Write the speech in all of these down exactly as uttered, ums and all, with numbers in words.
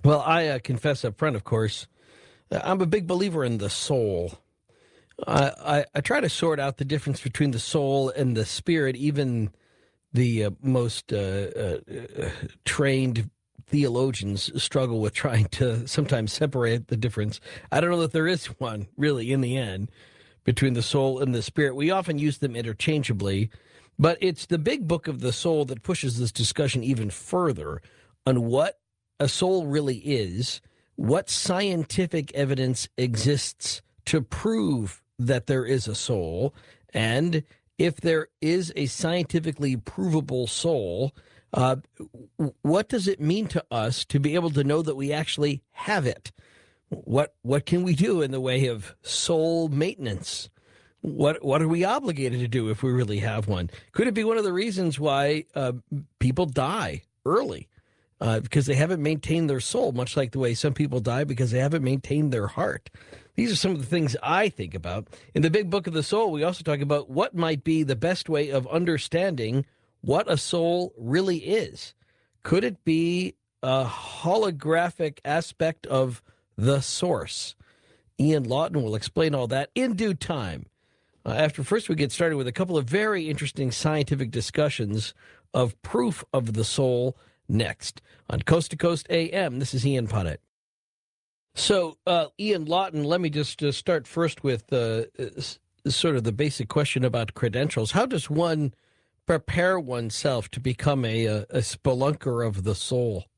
Well, I uh, confess up front, of course, uh, I'm a big believer in the soul. I, I, I try to sort out the difference between the soul and the spirit. Even the uh, most uh, uh, uh, trained theologians struggle with trying to sometimes separate the difference. I don't know that there is one, really, in the end, between the soul and the spirit. We often use them interchangeably, but it's the big book of the soul that pushes this discussion even further on what a soul really is, what scientific evidence exists to prove that there is a soul, and if there is a scientifically provable soul, uh, what does it mean to us to be able to know that we actually have it? What what can we do in the way of soul maintenance? What what are we obligated to do if we really have one? Could it be one of the reasons why uh, people die early? Uh, because they haven't maintained their soul, much like the way some people die because they haven't maintained their heart. These are some of the things I think about. In the big book of the soul, we also talk about what might be the best way of understanding what a soul really is. Could it be a holographic aspect of the source? Ian Lawton will explain all that in due time. Uh, after first we get started with a couple of very interesting scientific discussions of proof of the soul next on Coast to Coast A M. This is Ian Punnett. So, uh, Ian Lawton, let me just uh, start first with uh, s- sort of the basic question about credentials. How does one prepare oneself to become a, a, a spelunker of the soul?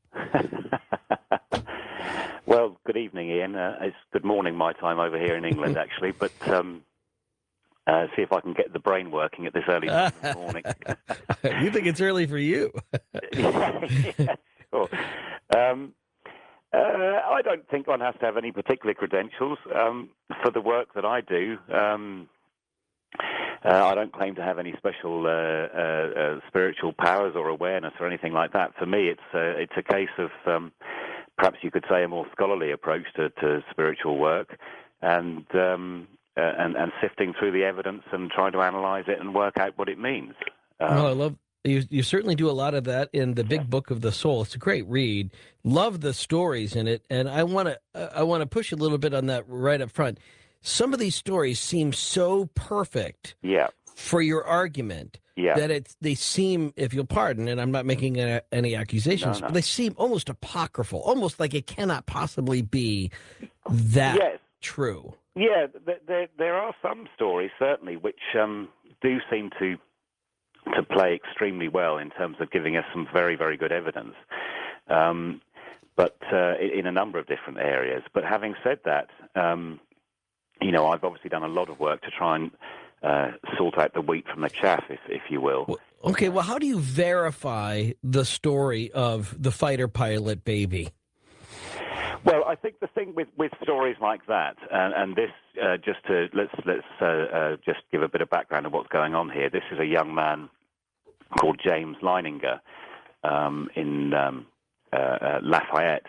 Well, good evening, Ian. Uh, it's good morning my time over here in England, actually, but um, uh, see if I can get the brain working at this early morning. You think it's early for you? yeah, yeah, sure. Um, uh, I don't think one has to have any particular credentials um, for the work that I do. Um, uh, I don't claim to have any special uh, uh, uh, spiritual powers or awareness or anything like that. For me, it's uh, it's a case of um, perhaps you could say a more scholarly approach to, to spiritual work, and, um, uh, and and sifting through the evidence and trying to analyze it and work out what it means. Um, well, I love you. You certainly do a lot of that in the Big Book of the Soul. It's a great read. Love the stories in it, and I want to I want to push a little bit on that right up front. Some of these stories seem so perfect yeah. for your argument Yeah. that it's they seem, if you'll pardon, and I'm not making a, any accusations, No, no. but they seem almost apocryphal, almost like it cannot possibly be that Yes. true. Yeah, there, there, there are some stories, certainly, which um, do seem to to play extremely well in terms of giving us some very, very good evidence, um, but uh, in a number of different areas. But having said that, um, you know, I've obviously done a lot of work to try and uh, sort out the wheat from the chaff, if, if you will. Well, okay, well, how do you verify the story of the fighter pilot baby? Well, I think the thing with, with stories like that, and, and this, uh, just to let's let's uh, uh, just give a bit of background of what's going on here. This is a young man called James Leininger um, in um, uh, uh, Lafayette,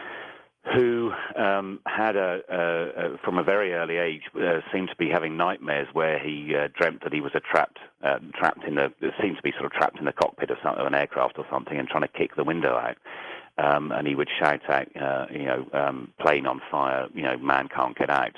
who um, had a, a, a from a very early age uh, seemed to be having nightmares where he uh, dreamt that he was a trapped uh, trapped in the seemed to be sort of trapped in the cockpit of, some, of an aircraft or something and trying to kick the window out. Um, and he would shout out, uh, you know, um, plane on fire, you know, man can't get out.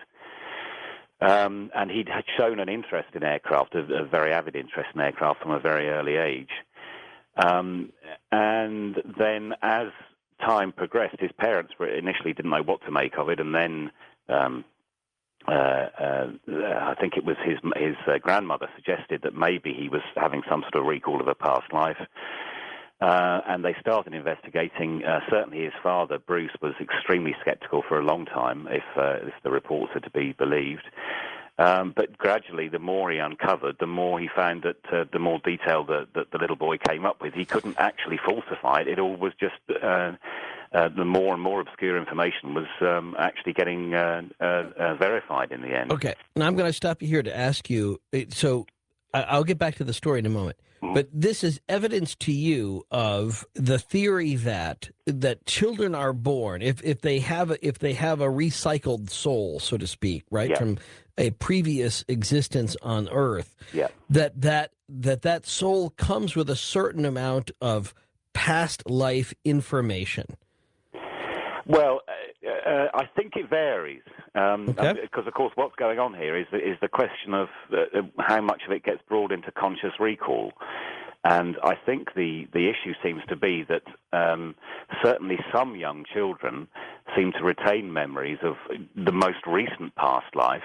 Um, and he had shown an interest in aircraft, a, a very avid interest in aircraft from a very early age. Um, and then as time progressed, his parents were, initially didn't know what to make of it, and then um, uh, uh, I think it was his, his uh, grandmother suggested that maybe he was having some sort of recall of a past life. Uh, and they started investigating. Uh, certainly his father, Bruce, was extremely skeptical for a long time, if, uh, if the reports are to be believed. Um, but gradually, the more he uncovered, the more he found that uh, the more detail that, that the little boy came up with, he couldn't actually falsify it. It all was just uh, uh, the more and more obscure information was um, actually getting uh, uh, uh, verified in the end. Okay, now I'm going to stop you here to ask you, so I'll get back to the story in a moment. But this is evidence to you of the theory that that children are born if if they have a, if they have a recycled soul, so to speak, right, yeah. from a previous existence on Earth. Yeah. That that that that soul comes with a certain amount of past life information. Well, uh, uh, I think it varies um, Okay. because, of course, what's going on here is is the question of uh, how much of it gets brought into conscious recall. And I think the, the issue seems to be that um, certainly some young children seem to retain memories of the most recent past life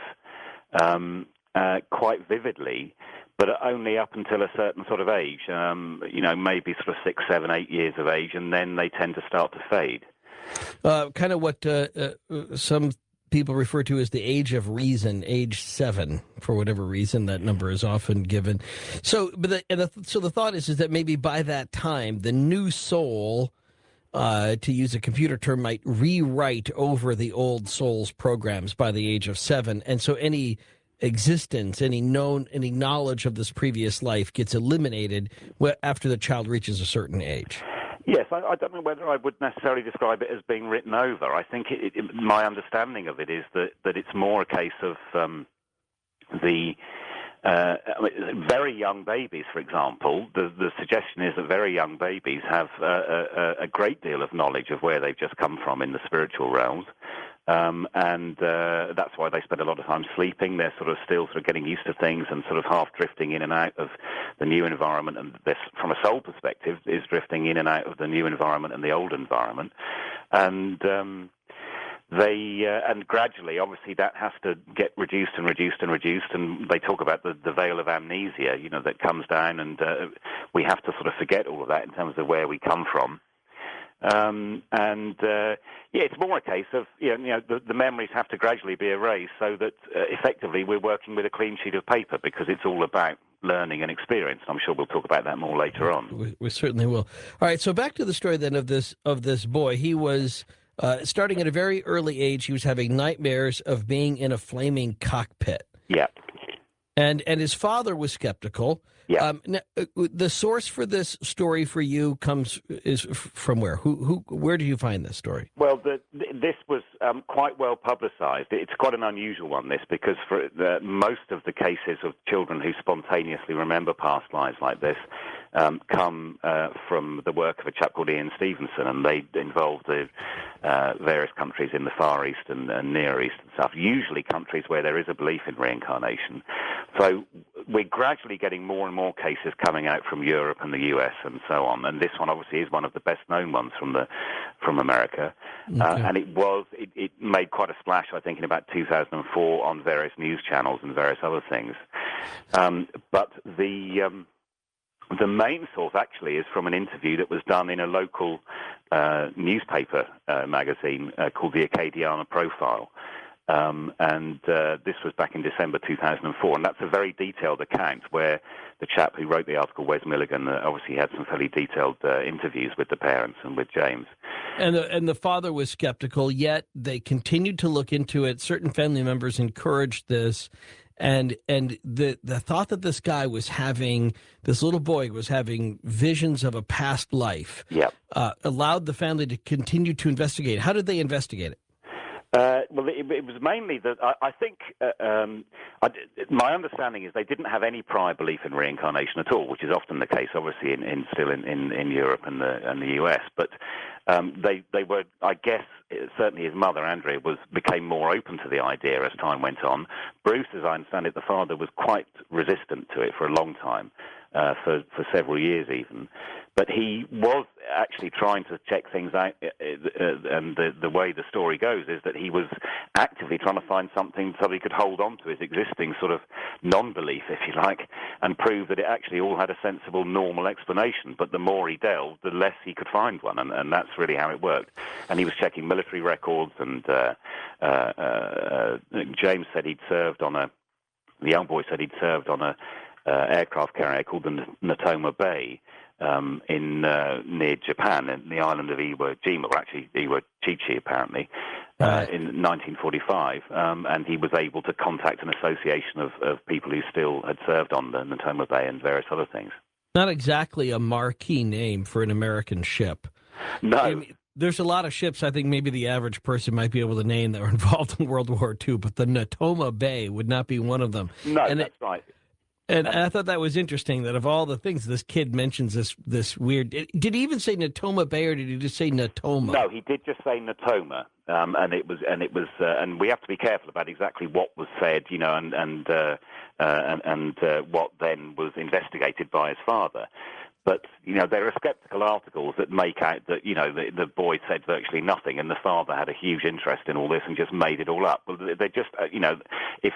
um, uh, quite vividly, but only up until a certain sort of age, um, you know, maybe sort of six, seven, eight years of age, and then they tend to start to fade. Uh, kind of what uh, uh, some people refer to as the age of reason, age seven, for whatever reason that number is often given. So, but the, and the, so the thought is is that maybe by that time the new soul, uh, to use a computer term, might rewrite over the old soul's programs by the age of seven, and so any existence, any known, any knowledge of this previous life gets eliminated after the child reaches a certain age. Yes, I, I don't know whether I would necessarily describe it as being written over. I think it, it, my understanding of it is that, that it's more a case of um, the uh, very young babies, for example. The, the suggestion is that very young babies have a, a, a great deal of knowledge of where they've just come from in the spiritual realms. Um, and uh, that's why they spend a lot of time sleeping. They're sort of still sort of getting used to things and sort of half drifting in and out of the new environment. And this, from a soul perspective, is drifting in and out of the new environment and the old environment. And um, they uh, and gradually, obviously, that has to get reduced and reduced and reduced. And they talk about the, the veil of amnesia, you know, that comes down, and uh, we have to sort of forget all of that in terms of where we come from. Um, and, uh, yeah, it's more a case of, you know, you know the, the memories have to gradually be erased so that uh, effectively we're working with a clean sheet of paper because it's all about learning and experience. I'm sure we'll talk about that more later on. We, we certainly will. All right, so back to the story then of this of this boy. He was, uh, starting at a very early age, he was having nightmares of being in a flaming cockpit. Yeah. And, and his father was skeptical. Yeah. Um, now, the source for this story for you comes is from where? Who? Who? Where do you find this story? Well, the, this was um, quite well publicised. It's quite an unusual one, this, because for the, most of the cases of children who spontaneously remember past lives like this um, come uh, from the work of a chap called Ian Stevenson, and they involve the uh, various countries in the Far East and, and Near East and stuff. Usually countries where there is a belief in reincarnation. So we're gradually getting more and more cases coming out from Europe and the U S and so on, and this one obviously is one of the best-known ones from the from America. Okay. Uh, and it was it, it made quite a splash, I think, in about two thousand four on various news channels and various other things. Um, but the um, the main source actually is from an interview that was done in a local uh, newspaper uh, magazine uh, called the Acadiana Profile. Um, and uh, this was back in December two thousand four, and that's a very detailed account where the chap who wrote the article, Wes Milligan, uh, obviously had some fairly detailed uh, interviews with the parents and with James. And the, and the father was skeptical, yet they continued to look into it. Certain family members encouraged this, and and the, the thought that this guy was having, this little boy was having visions of a past life, yep. uh, allowed the family to continue to investigate. How did they investigate it? Uh, well, it, it was mainly that I, I think uh, um, I, my understanding is they didn't have any prior belief in reincarnation at all, which is often the case, obviously, in, in still in, in, in Europe and the and the U S. But um, they they were, I guess, certainly his mother Andrea was became more open to the idea as time went on. Bruce, as I understand it, the father was quite resistant to it for a long time, uh, for for several years even. But he was actually trying to check things out, uh, and the, the way the story goes is that he was actively trying to find something so he could hold on to his existing sort of non-belief, if you like, and prove that it actually all had a sensible, normal explanation. But the more he delved, the less he could find one, and, and that's really how it worked. And he was checking military records, and uh, uh, uh, James said he'd served on a, the young boy said he'd served on a uh, aircraft carrier called the Natoma Bay, Um, in uh, near Japan, in the island of Iwo Jima, or actually Iwo Chichi, apparently, uh, right. in nineteen forty-five, um, and he was able to contact an association of, of people who still had served on the Natoma Bay and various other things. Not exactly a marquee name for an American ship. No. I mean, there's a lot of ships I think maybe the average person might be able to name that were involved in World War Two, but the Natoma Bay would not be one of them. No, and that's it, right. And I thought that was interesting that of all the things, this kid mentions this this weird. Did he even say Natoma Bay, or did he just say Natoma? No, he did just say Natoma, um, and it was and it was uh, and we have to be careful about exactly what was said, you know, and and uh, uh, and, and uh, what then was investigated by his father. But, you know, there are skeptical articles that make out that, you know, the, the boy said virtually nothing and the father had a huge interest in all this and just made it all up. Well, they're just, uh, you know, if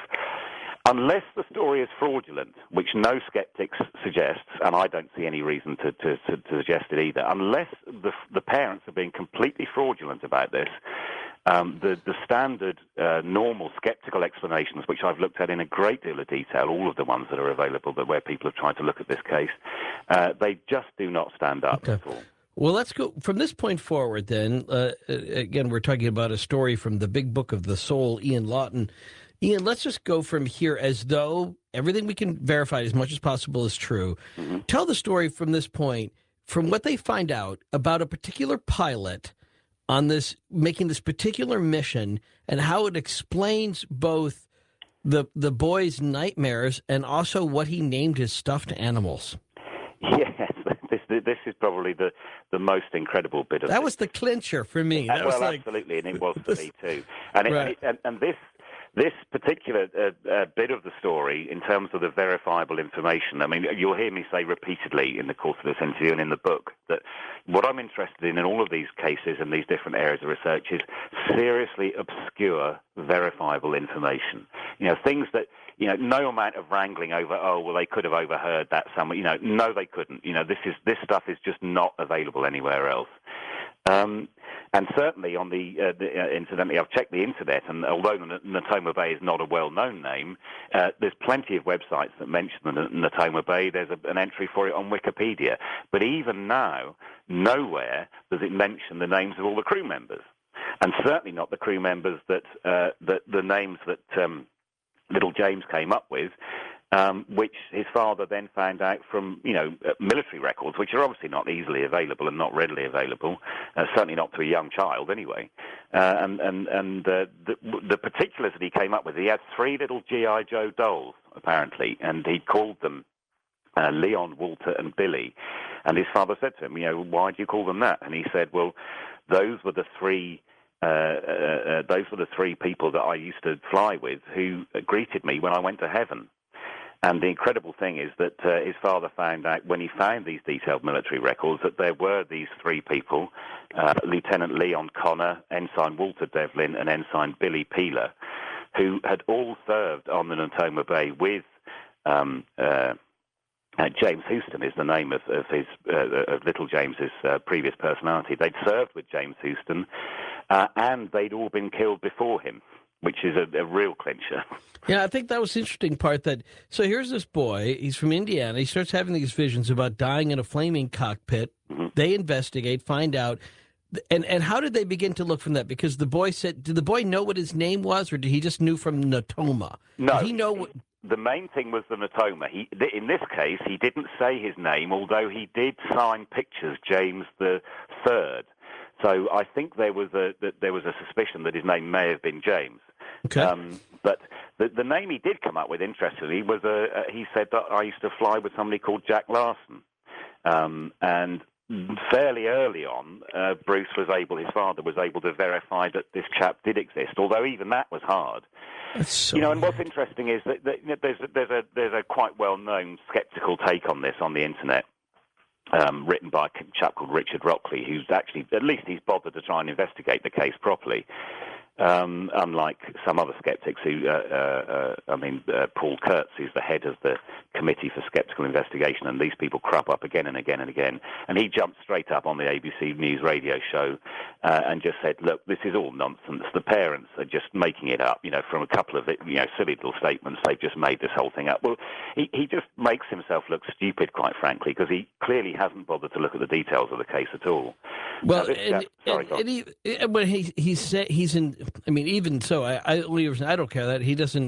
unless the story is fraudulent, which no skeptics suggests, and I don't see any reason to, to, to, to suggest it either, unless the, the parents are being completely fraudulent about this, Um, the, the standard, uh, normal, skeptical explanations, which I've looked at in a great deal of detail, all of the ones that are available, but where people have tried to look at this case, uh, they just do not stand up okay. at all. Well, let's go from this point forward then. Uh, again, we're talking about a story from the Big Book of the Soul, Ian Lawton. Ian, let's just go from here as though everything we can verify as much as possible is true. Mm-hmm. Tell the story from this point, from what they find out about a particular pilot on this, making this particular mission, and how it explains both the the boy's nightmares and also what he named his stuffed animals. Yes, this this is probably the, the most incredible bit of that this. was the clincher for me. That well, was like, absolutely, and it was for me too. And it, right. and, and this. This particular uh, uh, bit of the story, in terms of the verifiable information, I mean, you'll hear me say repeatedly in the course of this interview and in the book that what I'm interested in in all of these cases and these different areas of research is seriously obscure, verifiable information. You know, things that, you know, no amount of wrangling over, oh, well, they could have overheard that somewhere. You know, no, they couldn't. You know, this is this stuff is just not available anywhere else. Um, and certainly on the, uh, the uh, incidentally, I've checked the internet, and although Natoma Bay is not a well-known name, uh, there's plenty of websites that mention the Natoma Bay. There's a, an entry for it on Wikipedia. But even now, nowhere does it mention the names of all the crew members, and certainly not the crew members that uh, that the names that um, little James came up with. Um, which his father then found out from, you know, uh, military records, which are obviously not easily available and not readily available, uh, certainly not to a young child anyway. Uh, and and, and uh, the, the particulars that he came up with, he had three little G I Joe dolls, apparently, and he called them uh, Leon, Walter, and Billy. And his father said to him, you know, why do you call them that? And he said, well, those were the three... Uh, uh, uh, those were the three people that I used to fly with who uh, greeted me when I went to heaven. And the incredible thing is that uh, his father found out, when he found these detailed military records, that there were these three people, uh, Lieutenant Leon Connor, Ensign Walter Devlin, and Ensign Billy Peeler, who had all served on the Natoma Bay with um, uh, uh, James Houston is the name of, of his uh, of little James's uh, previous personality. They'd served with James Houston, uh, and they'd all been killed before him, which is a, a real clincher. Yeah, I think that was the interesting part. That so here's this boy. He's from Indiana. He starts having these visions about dying in a flaming cockpit. Mm-hmm. They investigate, find out, and and how did they begin to look from that? Because the boy said, did the boy know what his name was, or did he just knew from Natoma? No, did he know what? The main thing was the Natoma. He, in this case, he didn't say his name, although he did sign pictures, James the Third. So I think there was a that there was a suspicion that his name may have been James. Okay. Um, but the, the name he did come up with, interestingly, was a, a, he said that I used to fly with somebody called Jack Larson. Um, and fairly early on, uh, Bruce was able, his father was able to verify that this chap did exist, although even that was hard. That's so you know, and weird. what's interesting is that, that you know, there's, a, there's, a, there's a quite well-known skeptical take on this on the internet. Um, written by a chap called Richard Rockley, who's actually, at least he's bothered to try and investigate the case properly. Um, unlike some other skeptics who, uh, uh, uh, I mean, uh, Paul Kurtz, who's the head of the Committee for Skeptical Investigation, and these people crop up again and again and again. And he jumped straight up on the A B C News radio show uh, and just said, look, this is all nonsense. The parents are just making it up, you know, from a couple of, you know, silly little statements. They've just made this whole thing up. Well, he, he just makes himself look stupid, quite frankly, because he clearly hasn't bothered to look at the details of the case at all. Well, this, and, uh, sorry, and, and he, when he he's he's in. I mean, even so, I I, I don't care that he doesn't.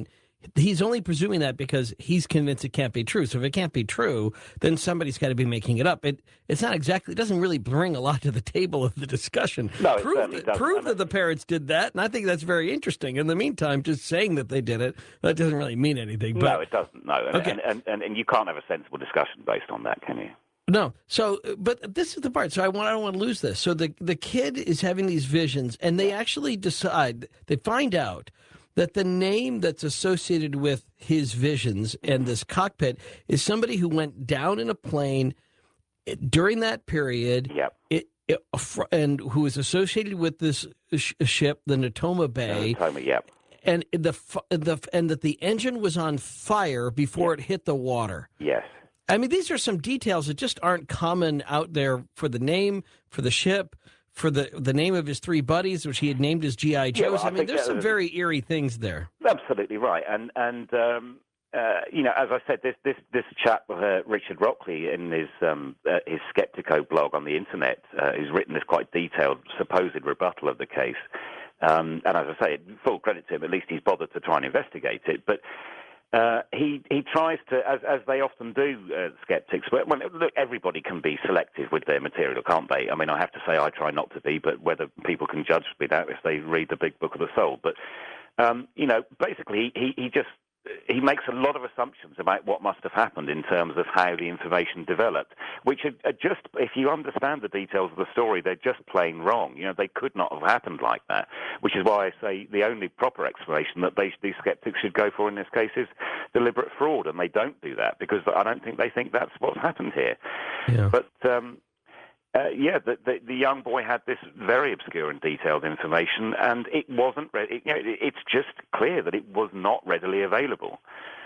he's only presuming that because he's convinced it can't be true. So if it can't be true, then somebody's got to be making it up. It it's not exactly. It doesn't really bring a lot to the table of the discussion. No, it prove certainly that, doesn't. prove that the parents did that, and I think that's very interesting. In the meantime, just saying that they did it, that doesn't really mean anything. But, no, it doesn't. No, and, okay. and, and, and, and you can't have a sensible discussion based on that, can you? No. So, but this is the part. So I want, I don't want to lose this. So the, the kid is having these visions, and they actually decide, they find out that the name that's associated with his visions and this cockpit is somebody who went down in a plane during that period. Yep. It, it, and who is associated with this sh- ship, the Natoma Bay. Natoma, yep. And the the and that the engine was on fire before yep. it hit the water. Yes. I mean, these are some details that just aren't common out there for the name, for the ship, for the, the name of his three buddies, which he had named as G I Joes. Yeah, well, I, I mean, there's some very eerie things there. Absolutely right. And, and um, uh, you know, as I said, this this, this chap, uh, Richard Rockley, in his um, uh, his Skeptico blog on the internet, uh, he's written this quite detailed supposed rebuttal of the case. Um, and as I say, full credit to him, at least he's bothered to try and investigate it. But Uh, he he tries to, as as they often do, uh, skeptics. Well, look, everybody can be selective with their material, can't they? I mean, I have to say I try not to be, but whether people can judge me that if they read the Big Book of the Soul. But um, you know, basically, he he just he makes a lot of assumptions about what must have happened in terms of how the information developed, which are, are just, if you understand the details of the story, they're just plain wrong. You know, they could not have happened like that, which is why I say the only proper explanation that they, these skeptics should go for in this case is deliberate fraud, and they don't do that because I don't think they think that's what's happened here. Yeah. But, um, Uh, yeah, the, the the young boy had this very obscure and detailed information, and it wasn't. Re- it, you know, it, it's just clear that it was not readily available.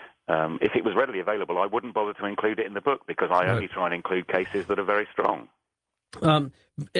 Um, if it was readily available, I wouldn't bother to include it in the book because I only try and include cases that are very strong. Um,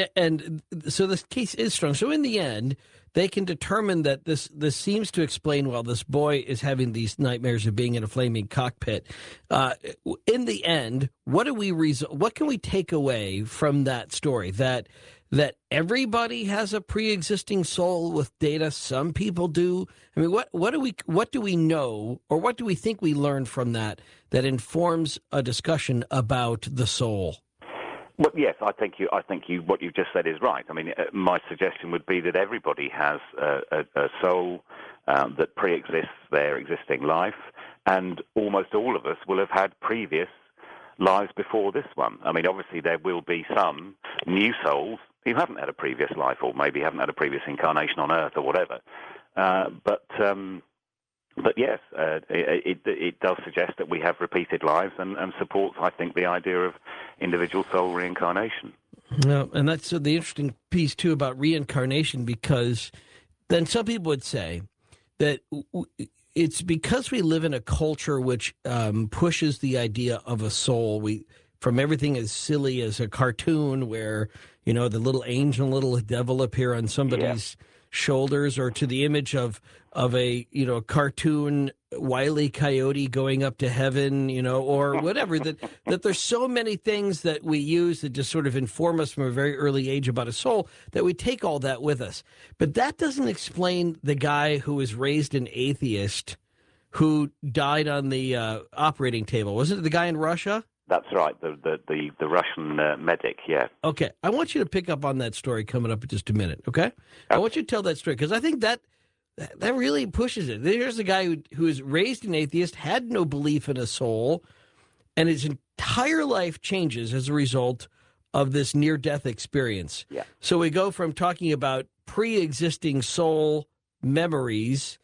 and so this case is strong. So in the end, they can determine that this this seems to explain why this boy is having these nightmares of being in a flaming cockpit. Uh, in the end, what do we res- what can we take away from that story? That that everybody has a pre-existing soul with data. Some people do. I mean, what what do we what do we know, or what do we think we learned from that that informs a discussion about the soul? Well, yes, I think you. I think you. What you've just said is right. I mean, uh, my suggestion would be that everybody has a, a, a soul um, that pre-exists their existing life, and almost all of us will have had previous lives before this one. I mean, obviously, there will be some new souls who haven't had a previous life, or maybe haven't had a previous incarnation on Earth, or whatever. Uh, but um, But yes, uh, it, it, it does suggest that we have repeated lives and, and supports, I think, the idea of individual soul reincarnation. No, and that's the interesting piece, too, about reincarnation, because then some people would say that it's because we live in a culture which um, pushes the idea of a soul. We from everything as silly as a cartoon where, you know, the little angel, little devil appear on somebody's yeah. shoulders, or to the image of of a, you know, cartoon Wile E. Coyote going up to heaven, you know, or whatever, that that there's so many things that we use that just sort of inform us from a very early age about a soul that we take all that with us. But that doesn't explain the guy who was raised an atheist who died on the uh, operating table. Wasn't it the guy in Russia? That's right, the the the, the Russian uh, medic, yeah. Okay, I want you to pick up on that story coming up in just a minute, okay? okay. I want you to tell that story, because I think that that really pushes it. There's a guy who who was raised an atheist, had no belief in a soul, and his entire life changes as a result of this near-death experience. Yeah. So we go from talking about pre-existing soul memories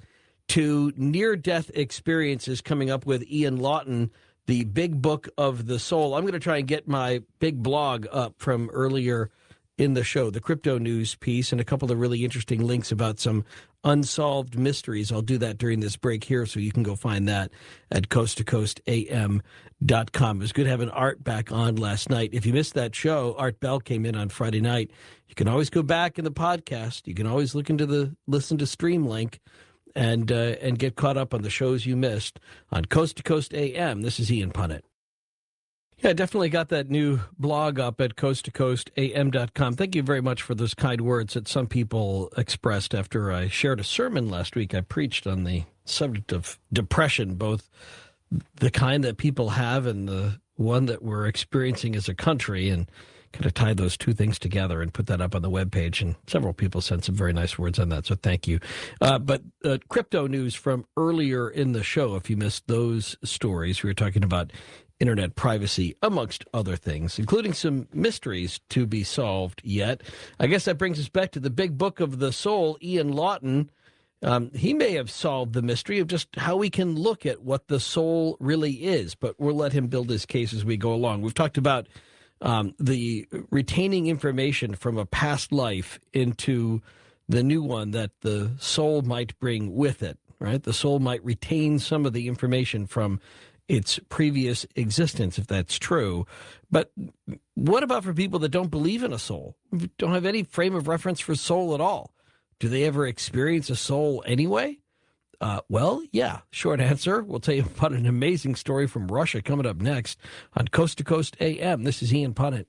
to near-death experiences, coming up with Ian Lawton, the Big Book of the Soul. I'm going to try and get my big blog up from earlier in the show, the crypto news piece, and a couple of really interesting links about some unsolved mysteries. I'll do that during this break here, so you can go find that at coast to coast a m dot com. It was good having Art back on last night. If you missed that show, Art Bell came in on Friday night. You can always go back in the podcast. You can always look into the listen to stream link and uh, and get caught up on the shows you missed on Coast to Coast A M. This is Ian Punnett. Yeah, I definitely got that new blog up at coast to coast a m dot com. Thank you very much for those kind words that some people expressed after I shared a sermon last week. I preached on the subject of depression, both the kind that people have and the one that we're experiencing as a country, and kind of tie those two things together and put that up on the webpage. And several people sent some very nice words on that, so thank you. Uh, but uh, crypto news from earlier in the show, if you missed those stories, we were talking about internet privacy, amongst other things, including some mysteries to be solved yet. I guess that brings us back to the big book of the soul, Ian Lawton. Um, he may have solved the mystery of just how we can look at what the soul really is, but we'll let him build his case as we go along. We've talked about um, the retaining information from a past life into the new one that the soul might bring with it, right? The soul might retain some of the information from its previous existence, if that's true. But what about for people that don't believe in a soul, don't have any frame of reference for soul at all? Do they ever experience a soul anyway? Uh, well, yeah, short answer. We'll tell you about an amazing story from Russia coming up next on Coast to Coast A M. This is Ian Punnett.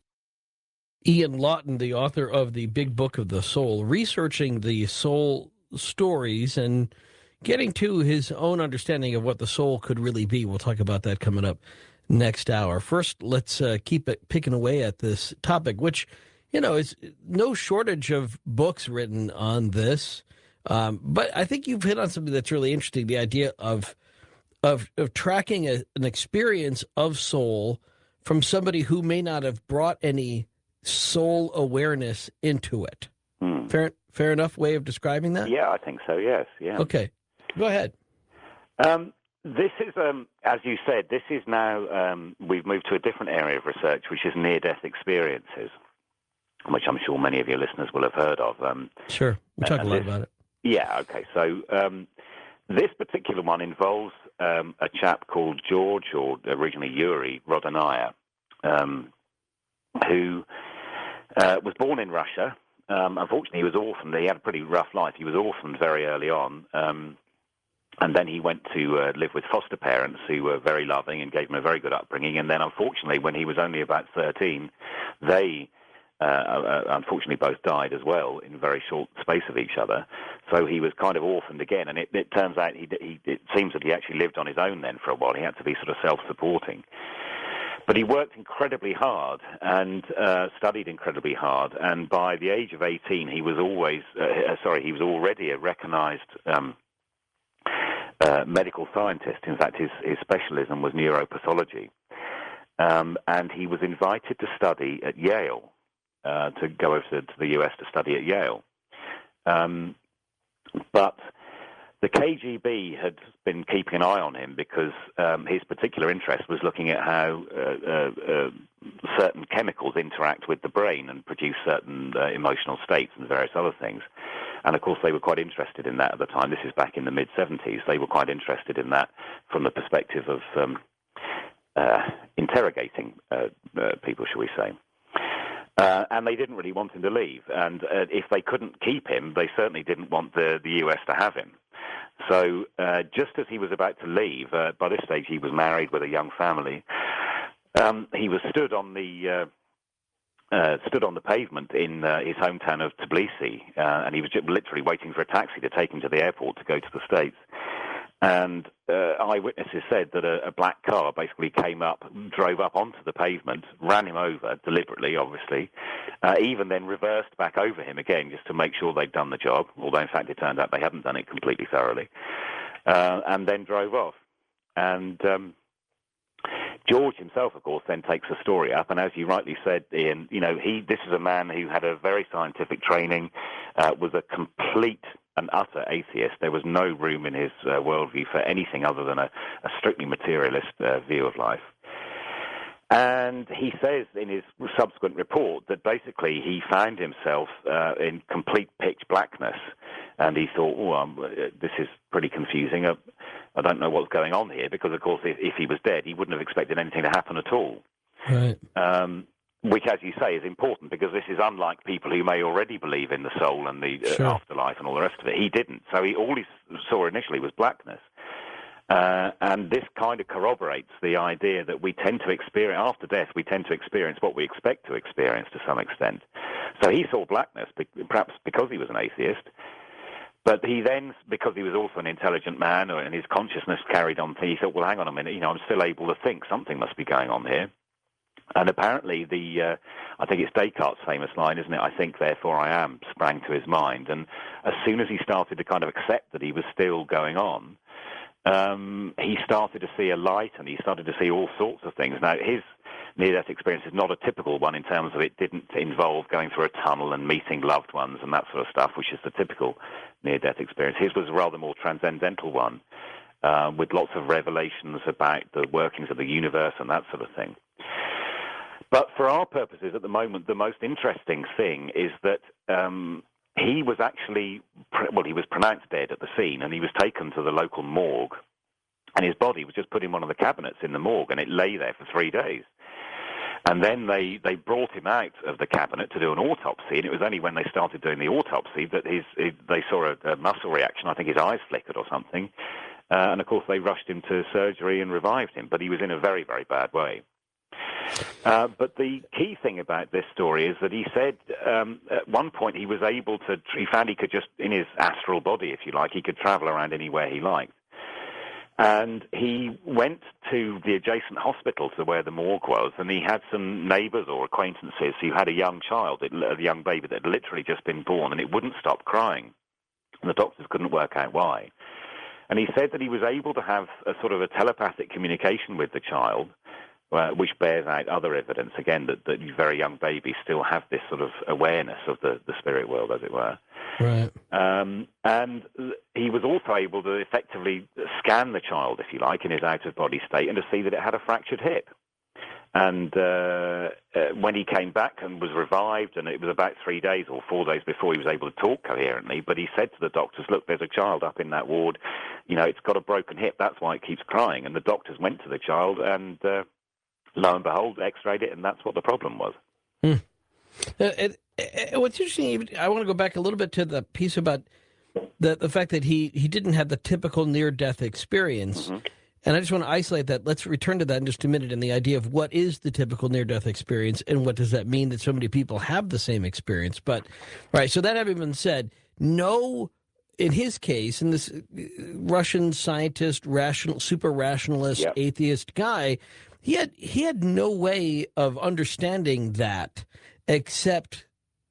Ian Lawton, the author of the Big Book of the Soul, researching the soul stories and getting to his own understanding of what the soul could really be. We'll talk about that coming up next hour. First, let's uh, keep it picking away at this topic, which, you know, is no shortage of books written on this. Um, but I think you've hit on something that's really interesting, the idea of of, of tracking a, an experience of soul from somebody who may not have brought any soul awareness into it. Hmm. Fair, fair enough way of describing that? Yeah, I think so, yes. Yeah. Okay. Go ahead. Um, this is, um, as you said, this is now, um, we've moved to a different area of research, which is near-death experiences, which I'm sure many of your listeners will have heard of. Um, sure. We talk a lot this, about it. Yeah, okay. So um, this particular one involves um, a chap called George, or originally Yuri Rodonaya, um, who uh, was born in Russia. Um, unfortunately, he was orphaned. He had a pretty rough life. He was orphaned very early on. Um, And then he went to uh, live with foster parents who were very loving and gave him a very good upbringing. And then, unfortunately, when he was only about thirteen, they uh, uh, unfortunately both died as well in a very short space of each other. So he was kind of orphaned again. And it, it turns out he, he, it seems that he actually lived on his own then for a while. He had to be sort of self-supporting. But he worked incredibly hard and uh, studied incredibly hard. And by the age of eighteen, he was always uh, sorry, he was already a recognized Um, Uh, medical scientist. In fact, his, his specialism was neuropathology. Um, and he was invited to study at Yale, uh, to go over to, to the U S to study at Yale. Um, but the K G B had been keeping an eye on him because um, his particular interest was looking at how uh, uh, uh, certain chemicals interact with the brain and produce certain uh, emotional states and various other things. And, of course, they were quite interested in that at the time. This is back in the mid-seventies. They were quite interested in that from the perspective of um, uh, interrogating uh, uh, people, shall we say. Uh, and they didn't really want him to leave. And uh, if they couldn't keep him, they certainly didn't want the, the U S to have him. So uh, just as he was about to leave, uh, by this stage he was married with a young family, um, he was stood on the... Uh, Uh, stood on the pavement in uh, his hometown of Tbilisi, uh, and he was just literally waiting for a taxi to take him to the airport to go to the States. And uh, eyewitnesses said that a, a black car basically came up, drove up onto the pavement, ran him over deliberately, obviously, uh, even then reversed back over him again just to make sure they'd done the job, although in fact it turned out they hadn't done it completely thoroughly, uh, and then drove off. And Um, George himself, of course, then takes the story up, and as you rightly said, Ian, you know, he this is a man who had a very scientific training, uh, was a complete and utter atheist. There was no room in his uh, worldview for anything other than a, a strictly materialist uh, view of life. And he says in his subsequent report that basically he found himself uh, in complete pitch blackness, and he thought, oh, um, this is pretty confusing. Uh, I don't know what's going on here, because, of course, if, if he was dead, he wouldn't have expected anything to happen at all. Right. Um, which, as you say, is important, because this is unlike people who may already believe in the soul and the uh, sure. afterlife and all the rest of it. He didn't. So he, all he saw initially was blackness. Uh, and this kind of corroborates the idea that we tend to experience, after death, we tend to experience what we expect to experience to some extent. So he saw blackness, perhaps because he was an atheist, but he then, because he was also an intelligent man, and his consciousness carried on, he thought, well, hang on a minute, you know, I'm still able to think, something must be going on here. And apparently the, uh, I think it's Descartes' famous line, isn't it? I think, therefore I am, sprang to his mind. And as soon as he started to kind of accept that he was still going on, um, he started to see a light, and he started to see all sorts of things. Now, his near-death experience is not a typical one in terms of it didn't involve going through a tunnel and meeting loved ones and that sort of stuff, which is the typical near-death experience. His was a rather more transcendental one, uh, with lots of revelations about the workings of the universe and that sort of thing. But for our purposes at the moment, the most interesting thing is that um, he was actually, well, he was pronounced dead at the scene, and he was taken to the local morgue, and his body was just put in one of the cabinets in the morgue, and it lay there for three days. And then they, they brought him out of the cabinet to do an autopsy, and it was only when they started doing the autopsy that his, his they saw a, a muscle reaction. I think his eyes flickered or something. Uh, and, of course, they rushed him to surgery and revived him, but he was in a very, very bad way. Uh, but the key thing about this story is that he said um, at one point he was able to, he found he could just, in his astral body, if you like, he could travel around anywhere he liked. And he went to the adjacent hospital to where the morgue was, and he had some neighbours or acquaintances who had a young child, a young baby that had literally just been born, and it wouldn't stop crying. And the doctors couldn't work out why. And he said that he was able to have a sort of a telepathic communication with the child, Uh, which bears out other evidence, again, that, that very young babies still have this sort of awareness of the, the spirit world, as it were. Right. Um, and he was also able to effectively scan the child, if you like, in his out-of-body state, and to see that it had a fractured hip. And uh, uh, when he came back and was revived, and it was about three days or four days before he was able to talk coherently, but he said to the doctors, look, there's a child up in that ward, you know, it's got a broken hip, that's why it keeps crying. And the doctors went to the child and... Uh, lo and behold, x-rayed it, and that's what the problem was. Hmm. Uh, it, it, what's interesting, I want to go back a little bit to the piece about the the fact that he, he didn't have the typical near-death experience. Mm-hmm. And I just want to isolate that. Let's return to that in just a minute, and the idea of what is the typical near-death experience, and what does that mean that so many people have the same experience. But, right, so that having been said, no... in his case, in this Russian scientist, rational, super rationalist, yep. atheist guy, he had he had no way of understanding that except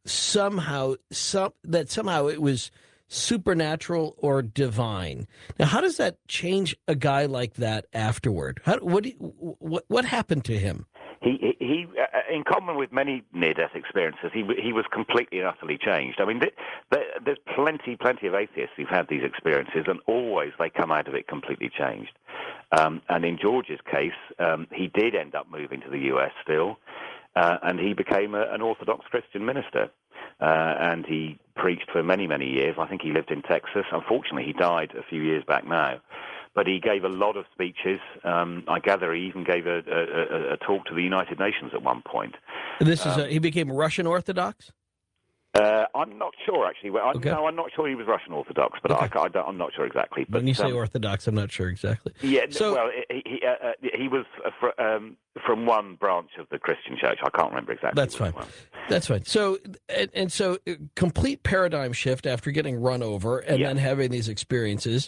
somehow some that somehow it was supernatural or divine. Now, how does that change a guy like that afterward? How, what, do you, what what happened to him? He, he, uh, in common with many near-death experiences, he he was completely and utterly changed. I mean, th- th- there's plenty, plenty of atheists who've had these experiences, and always they come out of it completely changed. Um, and in George's case, um, he did end up moving to the U S still, uh, and he became a, an Orthodox Christian minister. Uh, and he preached for many, many years. I think he lived in Texas. Unfortunately, he died a few years back now. But he gave a lot of speeches. Um, I gather he even gave a, a, a talk to the United Nations at one point. And this is um, a, he became Russian Orthodox? Uh, I'm not sure, actually. Well, I, okay. No, I'm not sure he was Russian Orthodox, but okay. I, I don't, I'm not sure exactly. But when you say um, Orthodox, I'm not sure exactly. Yeah, so, well, he he, uh, he was fr- um, from one branch of the Christian church. I can't remember exactly. That's fine. One. That's fine. So, and, and so, complete paradigm shift after getting run over and yeah. then having these experiences.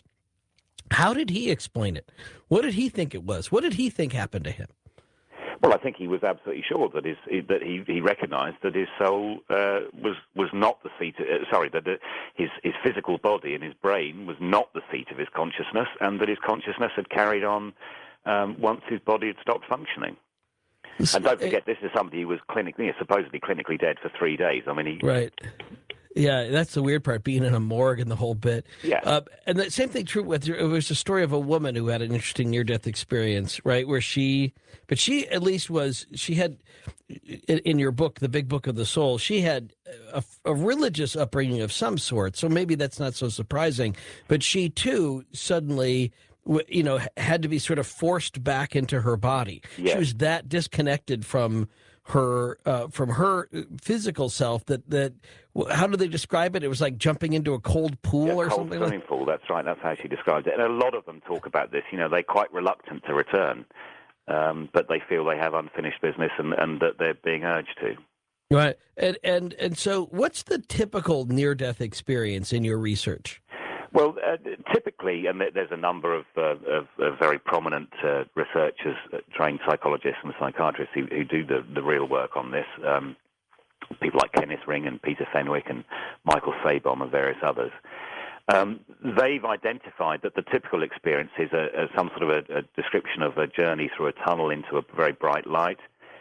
How did he explain it? What did he think it was? What did he think happened to him? Well, I think he was absolutely sure that his that he, he recognised that his soul uh, was was not the seat. Of, uh, sorry, that his his physical body and his brain was not the seat of his consciousness, and that his consciousness had carried on um, once his body had stopped functioning. And don't forget, this is somebody who was clinically, supposedly clinically dead for three days. I mean, he right. Yeah, that's the weird part, being in a morgue and the whole bit. Yeah. Uh, and the same thing true with, it was a story of a woman who had an interesting near-death experience, right, where she, but she at least was, she had, in, in your book, The Big Book of the Soul, she had a, a religious upbringing of some sort, so maybe that's not so surprising, but she, too, suddenly, you know, had to be sort of forced back into her body. Yeah. She was that disconnected from her uh, from her physical self. That that how do they describe it? It was like jumping into a cold pool yeah, or cold something. Swimming like pool. That's right. That's how she described it. And a lot of them talk about this. You know, they're quite reluctant to return, um, but they feel they have unfinished business and, and that they're being urged to. Right. And and and so, what's the typical near-death experience in your research? Well, uh, typically, and there's a number of, uh, of, of very prominent uh, researchers, uh, trained psychologists and psychiatrists who, who do the, the real work on this. Um, people like Kenneth Ring and Peter Fenwick and Michael Sabom and various others. Um, they've identified that the typical experience is a, a, some sort of a, a description of a journey through a tunnel into a very bright light.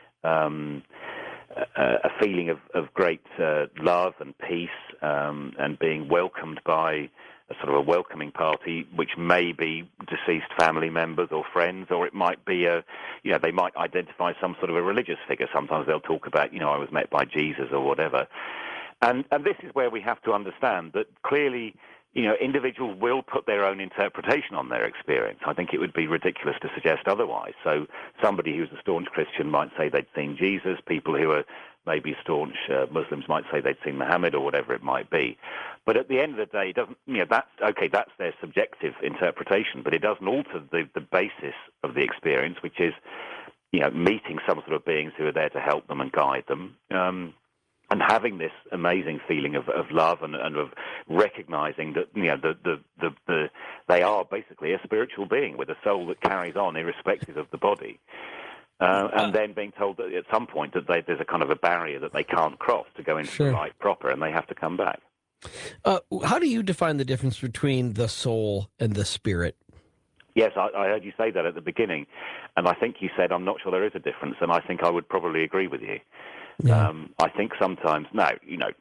Um, a, a feeling of, of great uh, love and peace, um, and being welcomed by a sort of a welcoming party, which may be deceased family members or friends, or it might be a, you know, they might identify some sort of a religious figure. Sometimes they'll talk about, you know, I was met by Jesus or whatever. And and this is where we have to understand that clearly, you know, individuals will put their own interpretation on their experience. I think it would be ridiculous to suggest otherwise. So somebody who's a staunch Christian might say they'd seen Jesus. People who are maybe staunch uh, Muslims might say they'd seen Muhammad or whatever it might be. But at the end of the day, it doesn't, you know, that's, okay, that's their subjective interpretation, but it doesn't alter the, the basis of the experience, which is, you know, meeting some sort of beings who are there to help them and guide them. Um, And having this amazing feeling of, of love and, and of recognizing that, you know, the, the, the, the, they are basically a spiritual being with a soul that carries on irrespective of the body. Uh, and then being told that at some point that they, there's a kind of a barrier that they can't cross to go into Sure. the light proper, and they have to come back. Uh, how do you define the difference between the soul and the spirit? Yes, I, I heard you say that at the beginning, and I think you said, I'm not sure there is a difference, and I think I would probably agree with you. Yeah. Um, I think sometimes, now, you know,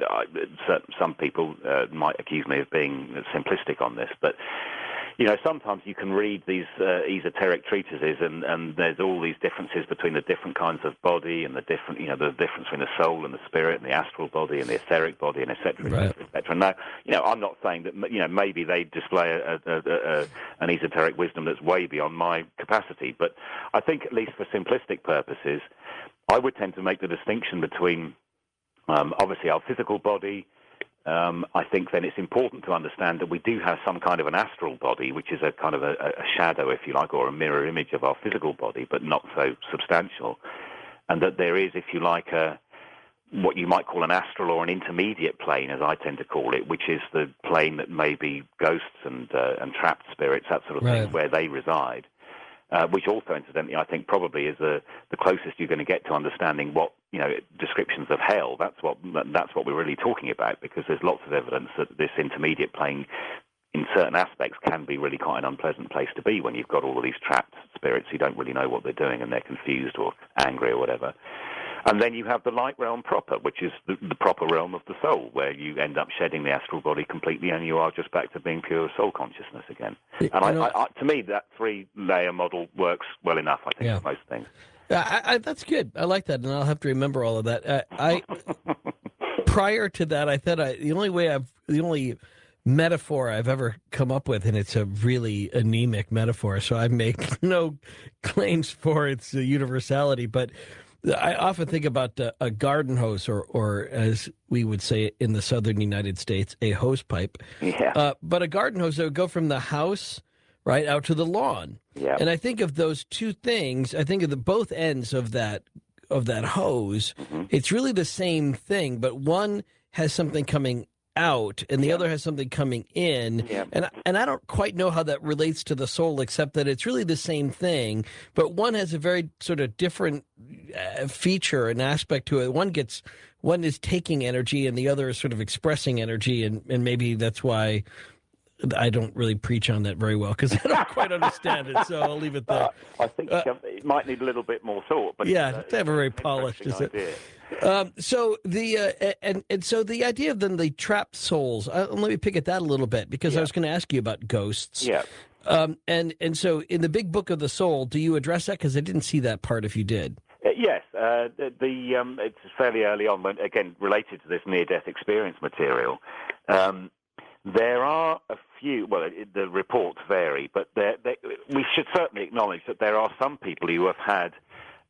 some people uh, might accuse me of being simplistic on this, but, you know, sometimes you can read these uh, esoteric treatises and, and there's all these differences between the different kinds of body and the different, you know, the difference between the soul and the spirit and the astral body and the etheric body and et cetera, et cetera, et cetera. Now, you know, I'm not saying that, you know, maybe they display a, a, a, a, an esoteric wisdom that's way beyond my capacity, but I think at least for simplistic purposes, I would tend to make the distinction between, um, obviously, our physical body. Um, I think then it's important to understand that we do have some kind of an astral body, which is a kind of a, a shadow, if you like, or a mirror image of our physical body, but not so substantial. And that there is, if you like, a, what you might call an astral or an intermediate plane, as I tend to call it, which is the plane that may be ghosts and, uh, and trapped spirits, that sort of Right. thing, where they reside. Uh, which also, incidentally, I think probably is the, the closest you're going to get to understanding what, you know, descriptions of hell. That's what that's what we're really talking about, because there's lots of evidence that this intermediate plane, in certain aspects, can be really quite an unpleasant place to be when you've got all of these trapped spirits who don't really know what they're doing and they're confused or angry or whatever. And then you have the light realm proper, which is the, the proper realm of the soul, where you end up shedding the astral body completely and you are just back to being pure soul consciousness again. And I, know, I, I, to me, that three-layer model works well enough, I think, Yeah. for most things. I, I, that's good. I like that, and I'll have to remember all of that. Uh, I prior to that, I thought I, the only way I've the only metaphor I've ever come up with, and it's a really anemic metaphor, so I make no claims for its uh, universality, but I often think about uh, a garden hose, or, or as we would say in the southern United States, a hose pipe. Yeah. Uh, but a garden hose that would go from the house right out to the lawn. Yeah. And I think of those two things. I think of the both ends of that of that hose. Mm-hmm. It's really the same thing, but one has something coming out and the other has something coming in. Yeah. And and I don't quite know how that relates to the soul, except that it's really the same thing, but one has a very sort of different uh, feature and aspect to it. One gets one is taking energy and the other is sort of expressing energy, and, and maybe that's why I don't really preach on that very well, because I don't quite understand it, so I'll leave it there. Uh, I think Uh, it might need a little bit more thought, but yeah, it's, uh, it's never very it's an polished, is interesting it? idea. Um, so the uh, and and so the idea of then the trapped souls. Uh, let me pick at that a little bit, because Yeah. I was going to ask you about ghosts. Yeah. Um, and and so in the Big Book of the Soul, do you address that? Because I didn't see that part. If you did. Uh, yes, uh, the, the um, it's fairly early on, when, again, related to this near-death experience material. Um, there are a few, well, it, the reports vary, but there, there, we should certainly acknowledge that there are some people who have had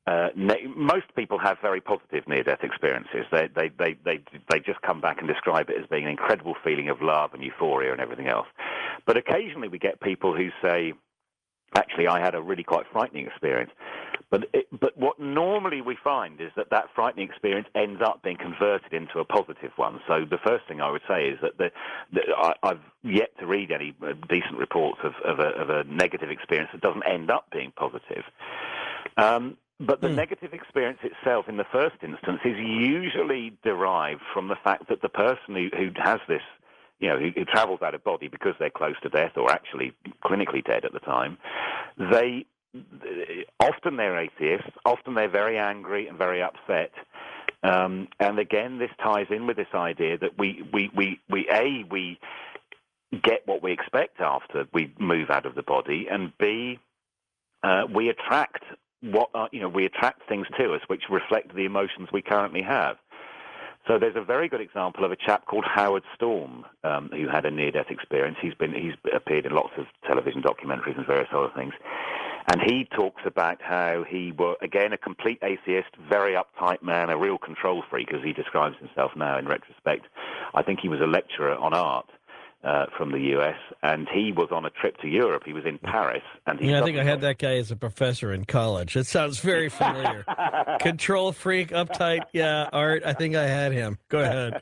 uh, ne- most people have very positive near-death experiences. They, they, they, they, they just come back and describe it as being an incredible feeling of love and euphoria and everything else. But occasionally we get people who say, actually, I had a really quite frightening experience. But it, but what normally we find is that that frightening experience ends up being converted into a positive one. So the first thing I would say is that the, the, I, I've yet to read any decent reports of, of, a, of a negative experience that doesn't end up being positive. Um, but the mm. negative experience itself, in the first instance, is usually derived from the fact that the person who, who has this, you know, who, who travels out of body because they're close to death or actually clinically dead at the time, they often they're atheists, often they're very angry and very upset. Um, and again, this ties in with this idea that we, we, we, we, A, we get what we expect after we move out of the body, and B, uh, we attract what, are, you know, we attract things to us which reflect the emotions we currently have. So there's a very good example of a chap called Howard Storm, um, who had a near-death experience. He's been he's appeared in lots of television documentaries and various other things. And he talks about how he was, again, a complete atheist, very uptight man, a real control freak, as he describes himself now in retrospect. I think he was a lecturer on art uh, from the U S, and he was on a trip to Europe. He was in Paris. And he yeah, I think I had that guy as a professor in college. It sounds very familiar. Control freak, uptight, yeah, Art, I think I had him. Go ahead.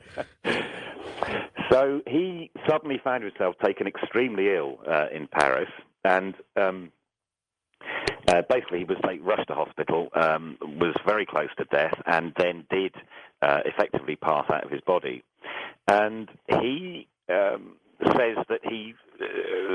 So he suddenly found himself taken extremely ill uh, in Paris, and um, uh, basically he was like, rushed to hospital, um, was very close to death, and then did uh, effectively pass out of his body. And he um, says that he uh,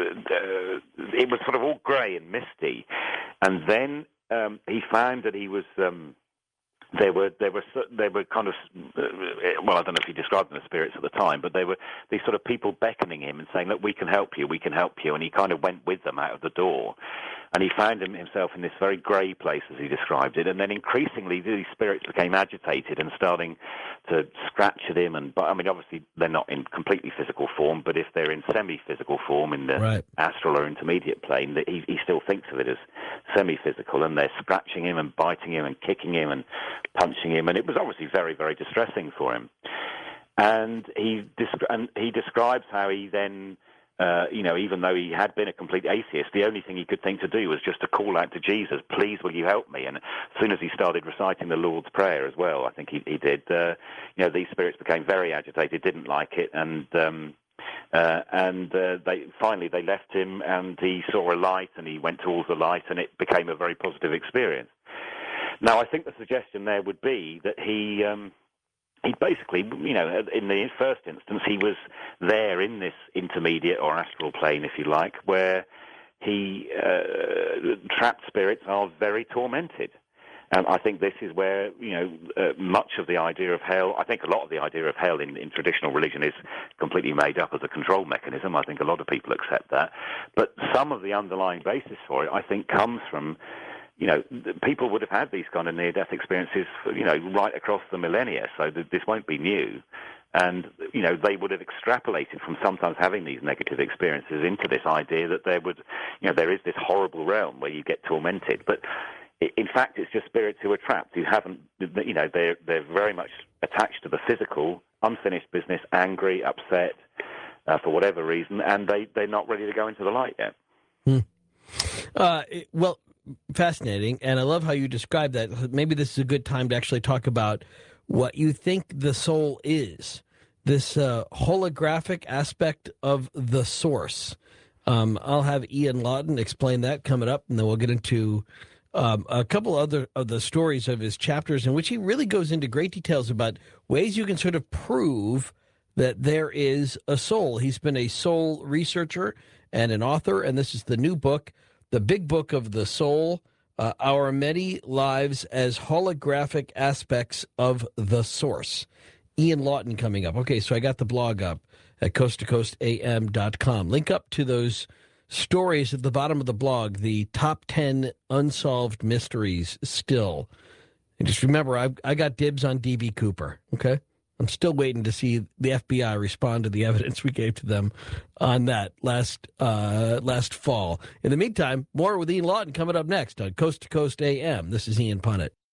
uh, it was sort of all grey and misty, and then um, he found that he was. Um, There were there were they were kind of uh, well, I don't know if he described them as spirits at the time, but they were these sort of people beckoning him and saying, "Look, we can help you, we can help you," and he kind of went with them out of the door, and he found him, himself in this very grey place, as he described it, and then increasingly these spirits became agitated and starting to scratch at him, and but I mean, obviously they're not in completely physical form, but if they're in semi-physical form in the right. astral or intermediate plane, that he, he still thinks of it as semi-physical, and they're scratching him and biting him and kicking him and punching him, and it was obviously very, very distressing for him. And he desc- and he describes how he then, uh, you know, even though he had been a complete atheist, the only thing he could think to do was just to call out to Jesus, "Please, will you help me?" And as soon as he started reciting the Lord's Prayer as well, I think he, he did, uh, you know, these spirits became very agitated, didn't like it, and um, uh, and uh, they finally they left him, and he saw a light, and he went towards the light, and it became a very positive experience. Now, I think the suggestion there would be that he um, he basically, you know, in the first instance, he was there in this intermediate or astral plane, if you like, where he uh, trapped spirits are very tormented. And I think this is where, you know, uh, much of the idea of hell, I think a lot of the idea of hell in, in traditional religion is completely made up as a control mechanism. I think a lot of people accept that. But some of the underlying basis for it, I think, comes from, you know, people would have had these kind of near-death experiences, you know, right across the millennia, so th- this won't be new. And, you know, they would have extrapolated from sometimes having these negative experiences into this idea that there would, you know, there is this horrible realm where you get tormented. But in fact, it's just spirits who are trapped, who haven't, you know, they're, they're very much attached to the physical, unfinished business, angry, upset, uh, for whatever reason, and they, they're not ready to go into the light yet. Hmm. Uh, well, fascinating, and I love how you describe that. Maybe this is a good time to actually talk about what you think the soul is, this uh, holographic aspect of the source. Um, I'll have Ian Lawton explain that coming up, and then we'll get into um, a couple other of the stories of his chapters in which he really goes into great details about ways you can sort of prove that there is a soul. He's been a soul researcher and an author, and this is the new book, The Big Book of the Soul, uh, Our Many Lives as Holographic Aspects of the Source. Ian Lawton coming up. Okay, so I got the blog up at coast to coast a m dot com. Link up to those stories at the bottom of the blog, the top ten unsolved mysteries still. And just remember, I I got dibs on D B. Cooper, okay? I'm still waiting to see the F B I respond to the evidence we gave to them on that last uh, last fall. In the meantime, more with Ian Lawton coming up next on Coast to Coast A M. This is Ian Punnett.